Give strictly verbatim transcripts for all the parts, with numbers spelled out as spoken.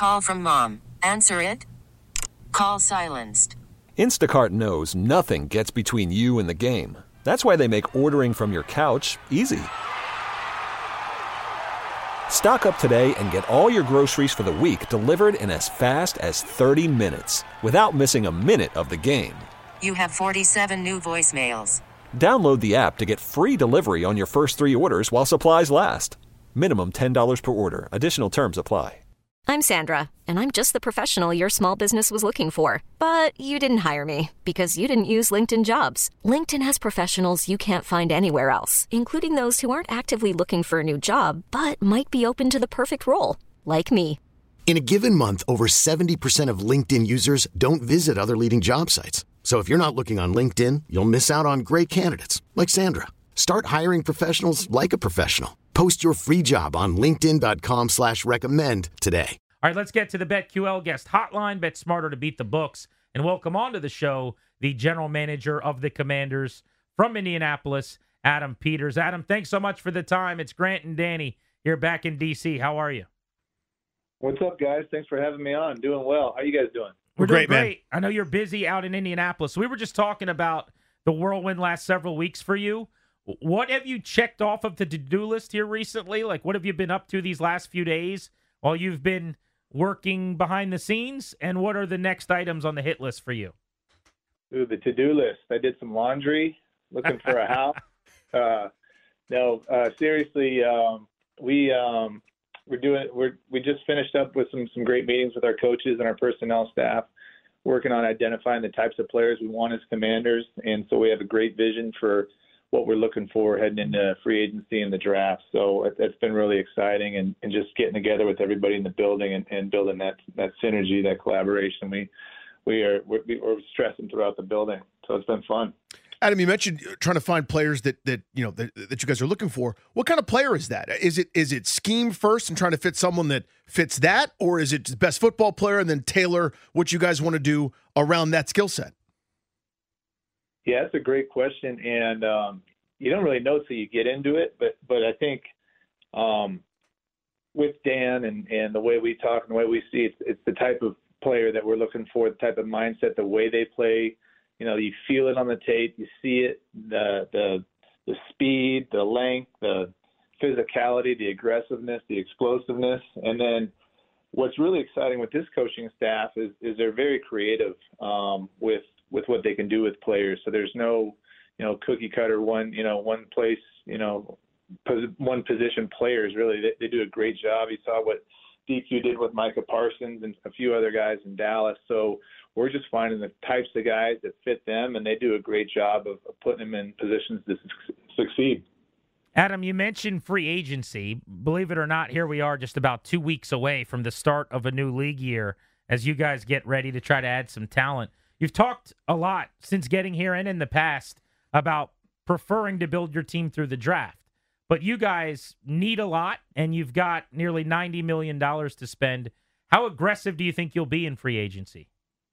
Call from mom. Answer it. Call silenced. Instacart knows nothing gets between you and the game. That's why they make ordering from your couch easy. Stock up today and get all your groceries for the week delivered in as fast as thirty minutes without missing a minute of the game. You have forty-seven new voicemails. Download the app to get free delivery on your first three orders while supplies last. Minimum ten dollars per order. Additional terms apply. I'm Sandra, and I'm just the professional your small business was looking for. But you didn't hire me because you didn't use LinkedIn Jobs. LinkedIn has professionals you can't find anywhere else, including those who aren't actively looking for a new job, but might be open to the perfect role, like me. In a given month, over seventy percent of LinkedIn users don't visit other leading job sites. So if you're not looking on LinkedIn, you'll miss out on great candidates like Sandra. Start hiring professionals like a professional. Post your free job on linkedin.com slash recommend today. All right, let's get to the BetQL guest hotline. Bet smarter to beat the books. And welcome onto the show, the general manager of the Commanders from Indianapolis, Adam Peters. Adam, thanks so much for the time. It's Grant and Danny here back in D C. How are you? What's up, guys? Thanks for having me on. Doing well. How you guys doing? We're, We're doing great, great. Man. I know you're busy out in Indianapolis. We were just talking about the whirlwind last several weeks for you. What have you checked off of the to-do list here recently? Like, what have you been up to these last few days while you've been working behind the scenes? And what are the next items on the hit list for you? Ooh, the to-do list. I did some laundry, looking for a house. Uh, no, uh, seriously, um, we um, we're doing. We're we just finished up with some some great meetings with our coaches and our personnel staff, working on identifying the types of players we want as Commanders, and so we have a great vision for what we're looking for heading into free agency and the draft. So it, it's been really exciting, and, and just getting together with everybody in the building and, and building that that synergy, that collaboration. We we are we're, we're stressing throughout the building, so it's been fun. Adam, you mentioned trying to find players that that you know that, that you guys are looking for. What kind of player is that? Is it is it scheme first and trying to fit someone that fits that, or is it the best football player and then tailor what you guys want to do around that skill set? Yeah, that's a great question, and um, you don't really know till you get into it. But but I think um, with Dan and, and the way we talk and the way we see it, it's the type of player that we're looking for, the type of mindset, the way they play. You know, you feel it on the tape, you see it, the the the speed, the length, the physicality, the aggressiveness, the explosiveness, and then what's really exciting with this coaching staff is is they're very creative um, with with what they can do with players. So there's no, you know, cookie cutter one, you know, one place, you know, pos- one position players. Really, they, they do a great job. You saw what D Q did with Micah Parsons and a few other guys in Dallas. So we're just finding the types of guys that fit them, and they do a great job of, of putting them in positions to su- succeed. Adam, you mentioned free agency. Believe it or not, here we are just about two weeks away from the start of a new league year as you guys get ready to try to add some talent. You've talked a lot since getting here and in the past about preferring to build your team through the draft. But you guys need a lot, and you've got nearly ninety million dollars to spend. How aggressive do you think you'll be in free agency?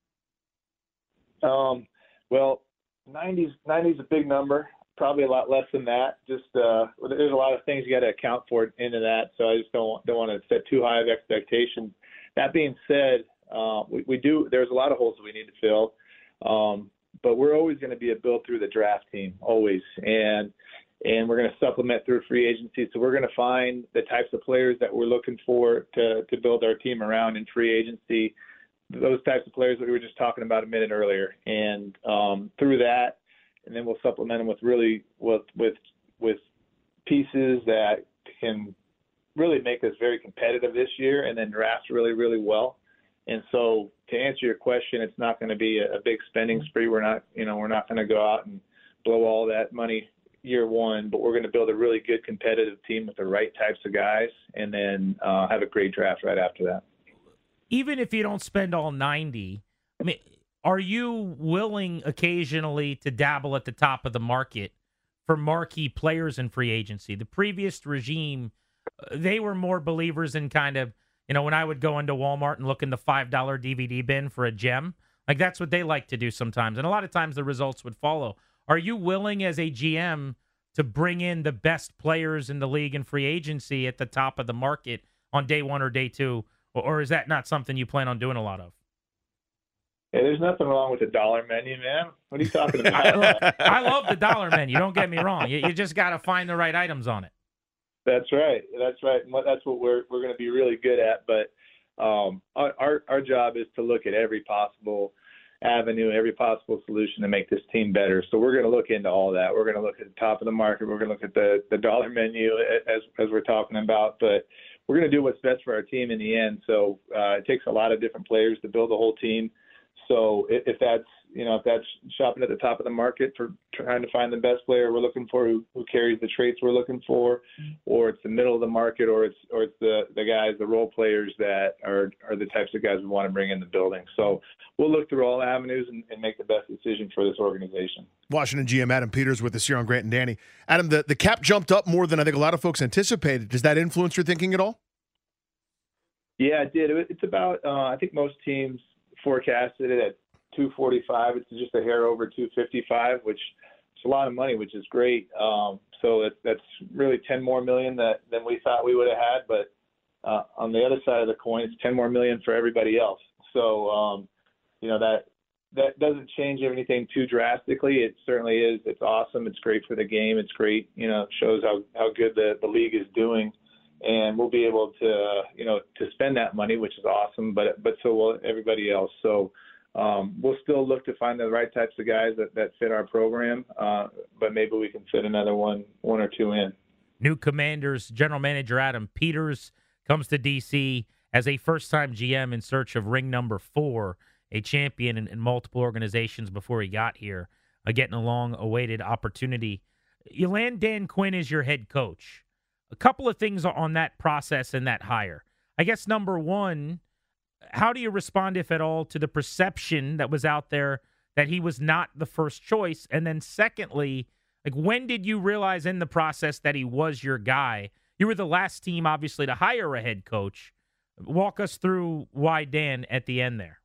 Um, well, ninety's ninety's a big number. Probably a lot less than that. Just uh, there's a lot of things you got to account for into that. So I just don't don't want to set too high of expectations. That being said, uh, we, we do. There's a lot of holes that we need to fill, um, but we're always going to be a build through the draft team, always, and and we're going to supplement through free agency. So we're going to find the types of players that we're looking for to to build our team around in free agency. Those types of players that we were just talking about a minute earlier, and um, through that, and then we'll supplement them with really with with with pieces that can really make us very competitive this year, and then draft really really well. And so, to answer your question, it's not going to be a, a big spending spree. We're not, you know, we're not going to go out and blow all that money year one, but we're going to build a really good competitive team with the right types of guys, and then uh, have a great draft right after that. Even if you don't spend all ninety, I mean, are you willing occasionally to dabble at the top of the market for marquee players in free agency? The previous regime, they were more believers in kind of, you know, when I would go into Walmart and look in the five dollar D V D bin for a gem, like that's what they like to do sometimes. And a lot of times the results would follow. Are you willing as a G M to bring in the best players in the league in free agency at the top of the market on day one or day two or, or is that not something you plan on doing a lot of? Hey, there's nothing wrong with the dollar menu, man. What are you talking about? I, love, I love the dollar menu. Don't get me wrong. You, you just got to find the right items on it. That's right. That's right. And what, that's what we're we're going to be really good at. But um, our, our our job is to look at every possible avenue, every possible solution to make this team better. So we're going to look into all that. We're going to look at the top of the market. We're going to look at the the dollar menu as as we're talking about. But we're going to do what's best for our team in the end. So uh, it takes a lot of different players to build a whole team. So if that's, you know, if that's shopping at the top of the market for trying to find the best player we're looking for, who, who carries the traits we're looking for, or it's the middle of the market, or it's or it's the, the guys, the role players that are, are the types of guys we want to bring in the building. So we'll look through all avenues and, and make the best decision for this organization. Washington G M Adam Peters with us here on Grant and Danny. Adam, the, the cap jumped up more than I think a lot of folks anticipated. Does that influence your thinking at all? Yeah, it did. It's about, uh, I think most teams forecasted it at two forty-five. It's just a hair over two fifty-five, which is a lot of money, which is great. Um, so it, that's really ten more million that, than we thought we would have had. But uh, on the other side of the coin, it's ten more million for everybody else. So, um, you know, that that doesn't change anything too drastically. It certainly is. It's awesome. It's great for the game. It's great. You know, it shows how, how good the, the league is doing. And we'll be able to, uh, you know, to spend that money, which is awesome, but but so will everybody else. So um, we'll still look to find the right types of guys that, that fit our program, uh, but maybe we can fit another one, one or two in. New Commanders general manager Adam Peters comes to D C as a first-time G M in search of ring number four, a champion in, in multiple organizations before he got here, uh, getting a long-awaited opportunity. You land Dan Quinn as your head coach. A couple of things on that process and that hire. I guess number one, how do you respond, if at all, to the perception that was out there that he was not the first choice? And then secondly, like, when did you realize in the process that he was your guy? You were the last team, obviously, to hire a head coach. Walk us through why Dan at the end there.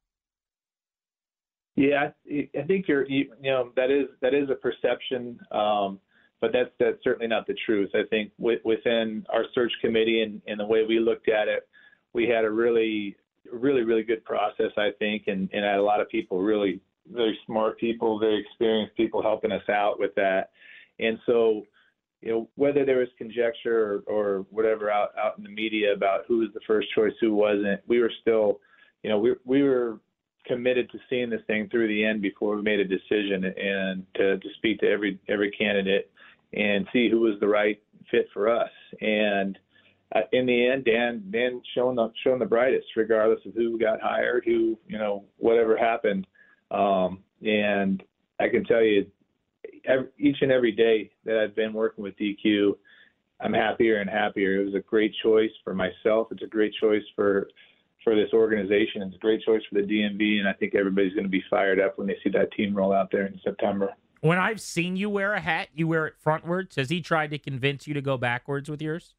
Yeah, I think you're, you know, that is that is a perception. Um, But that's that's certainly not the truth. I think w- within our search committee and, and the way we looked at it, we had a really, really, really good process, I think, and, and had a lot of people, really, really smart people, very experienced people helping us out with that. And so, you know, whether there was conjecture or, or whatever out, out in the media about who was the first choice, who wasn't, we were still, you know, we we were committed to seeing this thing through the end before we made a decision, and to, to speak to every every candidate and see who was the right fit for us. And uh, in the end, Dan, Dan shown the, shown the brightest, regardless of who got hired, who, you know, whatever happened. Um, and I can tell you, every, each and every day that I've been working with D Q, I'm happier and happier. It was a great choice for myself. It's a great choice for, for this organization. It's a great choice for the D M V. And I think everybody's going to be fired up when they see that team roll out there in September. When I've seen you wear a hat, you wear it frontwards. Has he tried to convince you to go backwards with yours?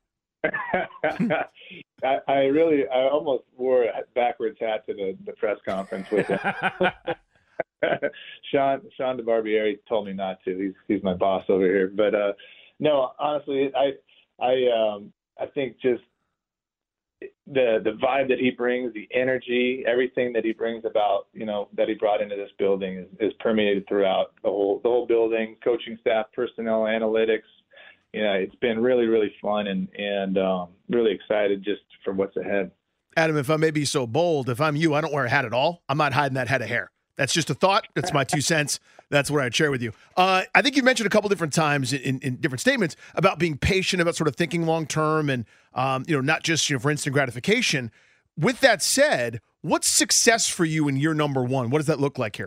I, I really, I almost wore a backwards hat to the, the press conference with him. Sean, Sean DeBarbieri told me not to. He's he's my boss over here. But uh, no, honestly, I I um, I think just the the vibe that he brings, the energy, everything that he brings about, you know, that he brought into this building is, is permeated throughout the whole the whole building, coaching staff, personnel, analytics. You know, it's been really, really fun and and um, really excited just for what's ahead. Adam, if I may be so bold, if I'm you, I don't wear a hat at all. I'm not hiding that head of hair. That's just a thought. That's my two cents. That's what I'd share with you. Uh, I think you mentioned a couple different times in, in different statements about being patient, about sort of thinking long term, and um, you know, not just, you know, for instant gratification. With that said, what's success for you in year number one? What does that look like here?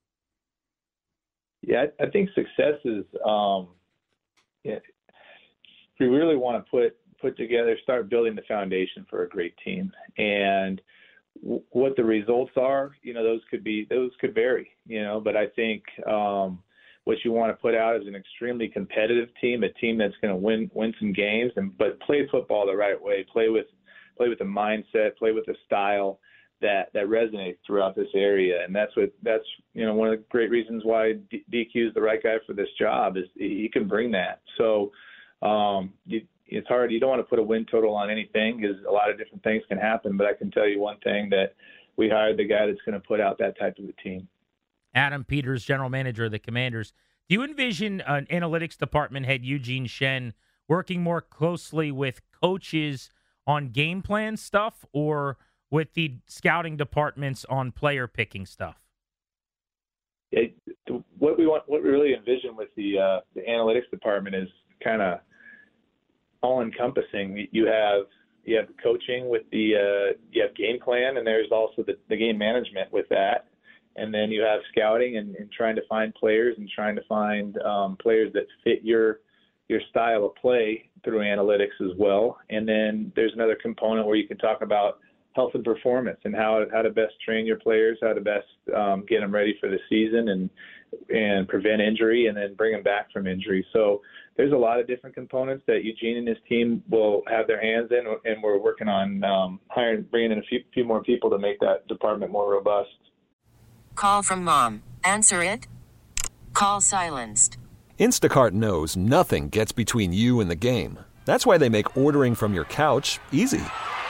Yeah, I, I think success is. Um, yeah, we really want to put put together, start building the foundation for a great team, and w- what the results are, you know, those could be those could vary, you know. But I think um, what you want to put out is an extremely competitive team, a team that's going to win win some games, and but play football the right way, play with play with the mindset, play with the style that that resonates throughout this area. And that's what that's you know one of the great reasons why D- DQ is the right guy for this job, is he can bring that. So. Um, you, it's hard. You don't want to put a win total on anything because a lot of different things can happen. But I can tell you one thing, that we hired the guy that's going to put out that type of a team. Adam Peters, general manager of the Commanders. Do you envision an analytics department head, Eugene Shen, working more closely with coaches on game plan stuff or with the scouting departments on player picking stuff? It, what we want, what we really envision with the uh, the analytics department is kind of all encompassing. You have you have coaching with the uh, you have game plan, and there's also the, the game management with that. And then you have scouting and, and trying to find players and trying to find um, players that fit your your style of play through analytics as well. And then there's another component where you can talk about health and performance and how how to best train your players, how to best um, get them ready for the season and and prevent injury and then bring them back from injury. So there's a lot of different components that Eugene and his team will have their hands in, and we're working on um, hiring, bringing in a few, few more people to make that department more robust. Call from mom. Answer it. Call silenced. Instacart knows nothing gets between you and the game. That's why they make ordering from your couch easy.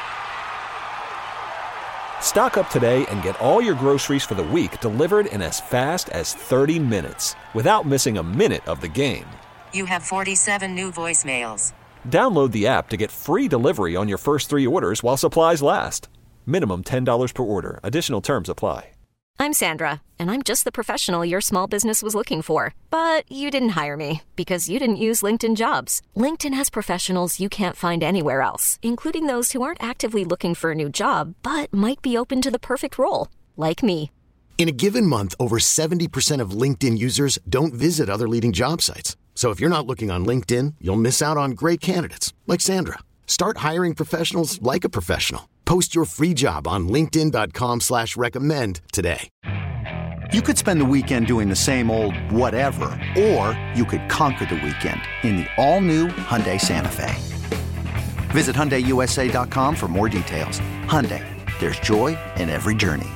Stock up today and get all your groceries for the week delivered in as fast as thirty minutes without missing a minute of the game. You have forty-seven new voicemails. Download the app to get free delivery on your first three orders while supplies last. Minimum ten dollars per order. Additional terms apply. I'm Sandra, and I'm just the professional your small business was looking for. But you didn't hire me because you didn't use LinkedIn Jobs. LinkedIn has professionals you can't find anywhere else, including those who aren't actively looking for a new job, but might be open to the perfect role, like me. In a given month, over seventy percent of LinkedIn users don't visit other leading job sites. So if you're not looking on LinkedIn, you'll miss out on great candidates like Sandra. Start hiring professionals like a professional. Post your free job on linkedin dot com slash recommend today. You could spend the weekend doing the same old whatever, or you could conquer the weekend in the all-new Hyundai Santa Fe. Visit Hyundai U S A dot com for more details. Hyundai, there's joy in every journey.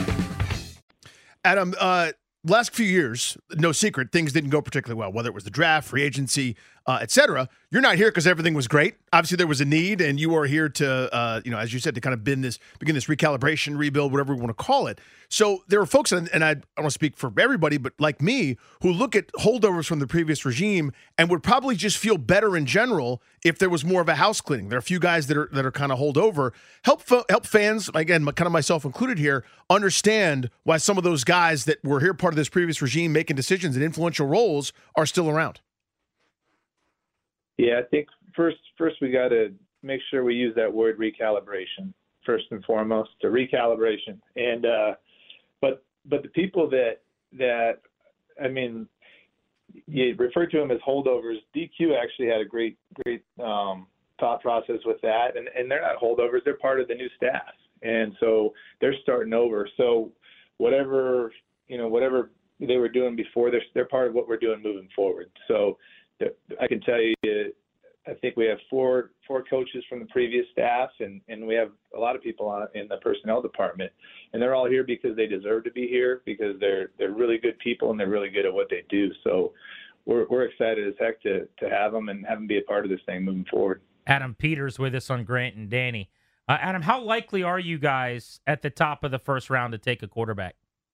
Adam, uh, last few years, no secret, things didn't go particularly well, whether it was the draft, free agency, uh, et cetera. You're not here because everything was great. Obviously, there was a need, and you are here to, uh, you know, as you said, to kind of begin this, begin this recalibration, rebuild, whatever we want to call it. So there are folks, and, and I, I don't want to speak for everybody, but like me, who look at holdovers from the previous regime and would probably just feel better in general if there was more of a house cleaning. There are a few guys that are that are kind of holdover. Help help fans, again, kind of myself included here, understand why some of those guys that were here part of this previous regime making decisions in influential roles are still around. Yeah, I think first first we got to make sure we use that word recalibration first and foremost, to recalibration. And uh, but but the people that that I mean, you refer to them as holdovers. D Q actually had a great great um, thought process with that, and and they're not holdovers; they're part of the new staff, and so they're starting over. So whatever you know, whatever they were doing before, they're they're part of what we're doing moving forward. So I can tell you, I think we have four four coaches from the previous staff, and, and we have a lot of people on in the personnel department, and they're all here because they deserve to be here, because they're they're really good people and they're really good at what they do. So we're we're excited as heck to to have them and have them be a part of this thing moving forward. Adam Peters with us on Grant and Danny. Uh, Adam, how likely are you guys at the top of the first round to take a quarterback?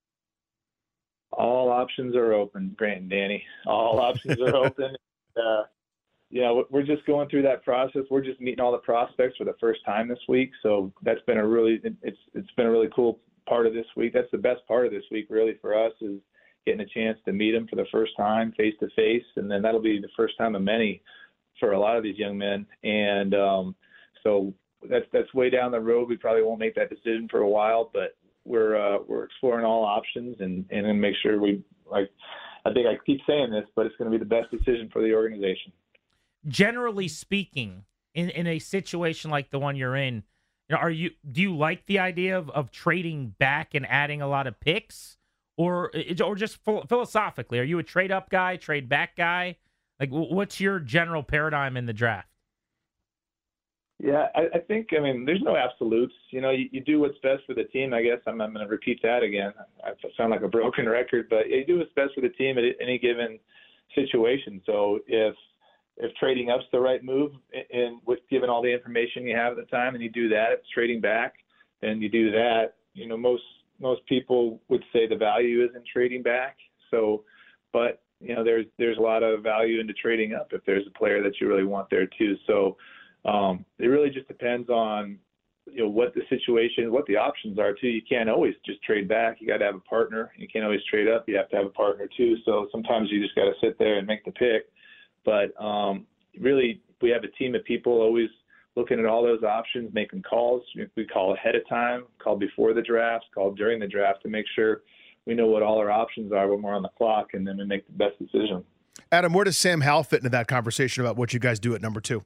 All options are open, Grant and Danny. All options are open. Uh, yeah, we're just going through that process. We're just meeting all the prospects for the first time this week, so that's been a really it's it's been a really cool part of this week. That's the best part of this week, really, for us, is getting a chance to meet them for the first time, face to face, and then that'll be the first time of many for a lot of these young men. And um, so that's that's way down the road. We probably won't make that decision for a while, but we're uh, we're exploring all options and and then make sure we like. I think I keep saying this, but it's going to be the best decision for the organization. Generally speaking, in, in a situation like the one you're in, you know, are you do you like the idea of, of trading back and adding a lot of picks, or or just philosophically, are you a trade up guy, trade back guy? Like, what's your general paradigm in the draft? Yeah, I, I think, I mean, there's no absolutes. You know, you, you do what's best for the team. I guess I'm, I'm going to repeat that again. I sound like a broken record, but you do what's best for the team at any given situation. So if if trading up's the right move, and with given all the information you have at the time, and you do that, if it's trading back, then you do that. You know, most most people would say the value is in trading back. So, but you know, there's there's a lot of value into trading up if there's a player that you really want there too. So, um, it really just depends on, you know, what the situation, what the options are too. You can't always just trade back. You got to have a partner. You can't always trade up. You have to have a partner too. So sometimes you just got to sit there and make the pick. But um, really, we have a team of people always looking at all those options, making calls. We call ahead of time, call before the draft, call during the draft to make sure we know what all our options are when we're on the clock, and then we make the best decision. Adam, where does Sam Howell fit into that conversation about what you guys do at number two?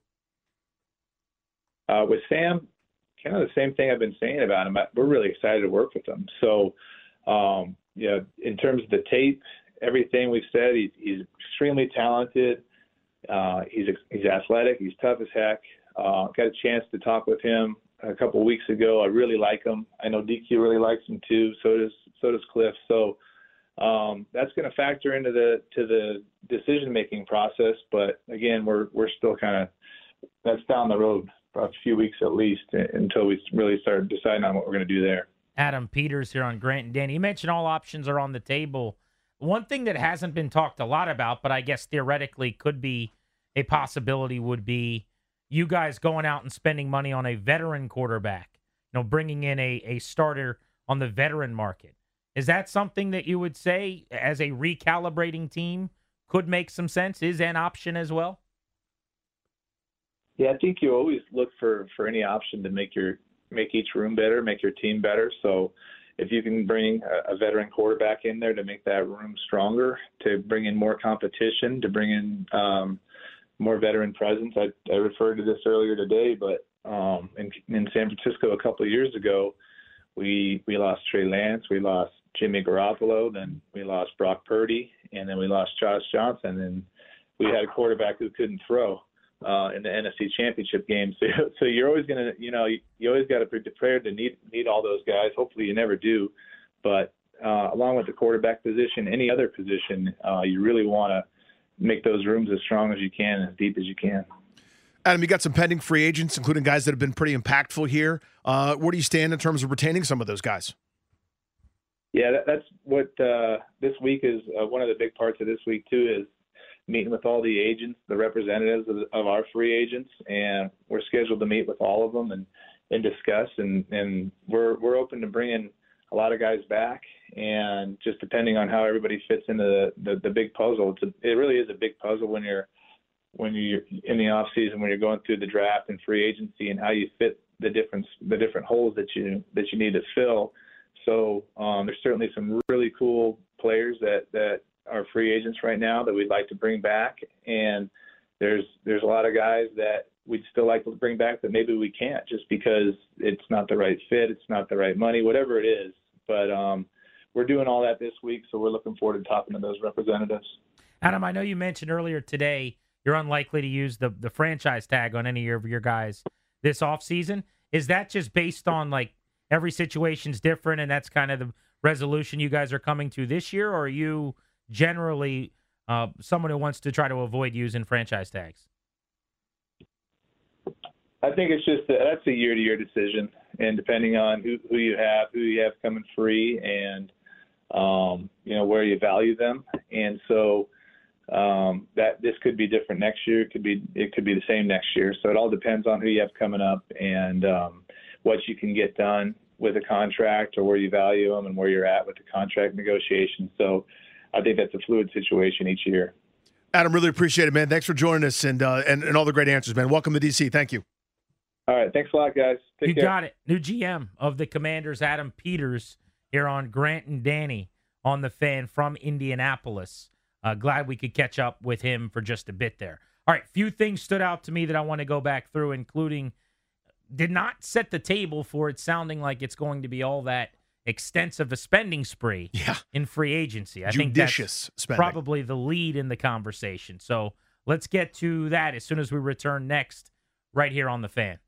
Uh, with Sam, kind of the same thing I've been saying about him. We're really excited to work with him. So, um, yeah, in terms of the tape, everything we've said, he, he's extremely talented. Uh, he's he's athletic. He's tough as heck. Uh, got a chance to talk with him a couple of weeks ago. I really like him. I know D Q really likes him too. So does so does Cliff. So um, that's going to factor into the to the decision making process. But again, we're we're still kind of that's down the road for a few weeks at least until we really start deciding on what we're going to do there. Adam Peters here on Grant and Danny. You mentioned all options are on the table. One thing that hasn't been talked a lot about, but I guess theoretically could be a possibility, would be you guys going out and spending money on a veteran quarterback, you know, bringing in a, a starter on the veteran market. Is that something that you would say as a recalibrating team could make some sense, is an option as well? Yeah, I think you always look for, for any option to make your make each room better, make your team better. So if you can bring a, a veteran quarterback in there to make that room stronger, to bring in more competition, to bring in um, more veteran presence. I, I referred to this earlier today, but um, in, in San Francisco a couple of years ago, we we lost Trey Lance, we lost Jimmy Garoppolo, then we lost Brock Purdy, and then we lost Josh Johnson, and we had a quarterback who couldn't throw uh, in the N F C Championship game. So, so you're always going to, you know, you, you always got to be prepared to need need all those guys. Hopefully you never do, but uh, along with the quarterback position, any other position, uh, you really want to make those rooms as strong as you can and as deep as you can. Adam, you got some pending free agents, including guys that have been pretty impactful here. Uh, where do you stand in terms of retaining some of those guys? Yeah, that, that's what uh, this week is. Uh, one of the big parts of this week, too, is meeting with all the agents, the representatives of, of our free agents, and we're scheduled to meet with all of them and, and discuss. And, and we're we're open to bringing a lot of guys back, and just depending on how everybody fits into the, the, the big puzzle. It's a, it really is a big puzzle when you're when you're in the off season, when you're going through the draft and free agency, and how you fit the different the different holes that you that you need to fill. So um, there's certainly some really cool players that, that are free agents right now that we'd like to bring back, and there's there's a lot of guys that we'd still like to bring back that maybe we can't just because it's not the right fit, it's not the right money, whatever it is. But um, we're doing all that this week, so we're looking forward to talking to those representatives. Adam, I know you mentioned earlier today you're unlikely to use the, the franchise tag on any of your guys this offseason. Is that just based on, like, every situation's different and that's kind of the resolution you guys are coming to this year, or are you generally uh, someone who wants to try to avoid using franchise tags? I think it's just a, that's a year-to-year decision, and depending on who, who you have, who you have coming free, and um, you know where you value them, and so um, that this could be different next year. It could be it could be the same next year. So it all depends on who you have coming up and um, what you can get done with a contract, or where you value them, and where you're at with the contract negotiation. So I think that's a fluid situation each year. Adam, really appreciate it, man. Thanks for joining us and uh, and, and all the great answers, man. Welcome to D C. Thank you. All right. Thanks a lot, guys. Take you care. got it. New G M of the Commanders, Adam Peters, here on Grant and Danny on the Fan from Indianapolis. Uh, glad we could catch up with him for just a bit there. All right. Few things stood out to me that I want to go back through, including did not set the table for it sounding like it's going to be all that extensive a spending spree yeah. in free agency. I Judicious think that's spending. Probably the lead in the conversation. So let's get to that as soon as we return next right here on The Fan.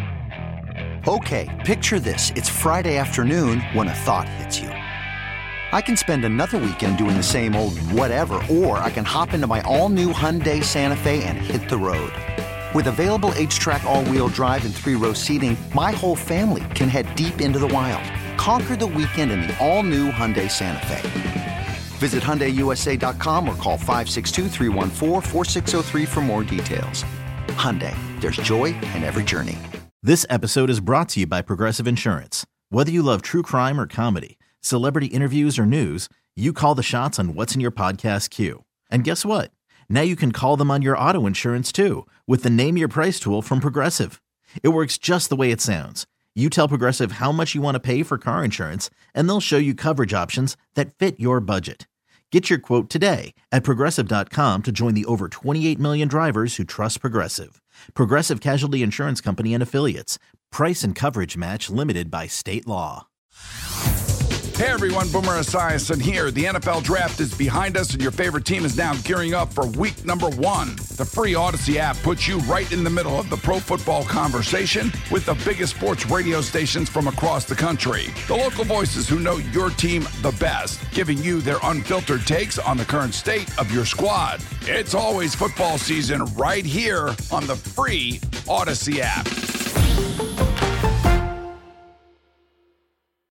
Okay, picture this. It's Friday afternoon when a thought hits you. I can spend another weekend doing the same old whatever, or I can hop into my all-new Hyundai Santa Fe and hit the road. With available H-Track all-wheel drive and three-row seating, my whole family can head deep into the wild. Conquer the weekend in the all-new Hyundai Santa Fe. Visit Hyundai U S A dot com or call five six two, three one four, four six zero three for more details. Hyundai, there's joy in every journey. This episode is brought to you by Progressive Insurance. Whether you love true crime or comedy, celebrity interviews or news, you call the shots on what's in your podcast queue. And guess what? Now you can call them on your auto insurance too with the Name Your Price tool from Progressive. It works just the way it sounds. You tell Progressive how much you want to pay for car insurance, and they'll show you coverage options that fit your budget. Get your quote today at Progressive dot com to join the over twenty-eight million drivers who trust Progressive. Progressive Casualty Insurance Company and Affiliates. Price and coverage match limited by state law. Hey everyone, Boomer Esiason here. The N F L Draft is behind us and your favorite team is now gearing up for week number one. The free Odyssey app puts you right in the middle of the pro football conversation with the biggest sports radio stations from across the country. The local voices who know your team the best, giving you their unfiltered takes on the current state of your squad. It's always football season right here on the free Odyssey app.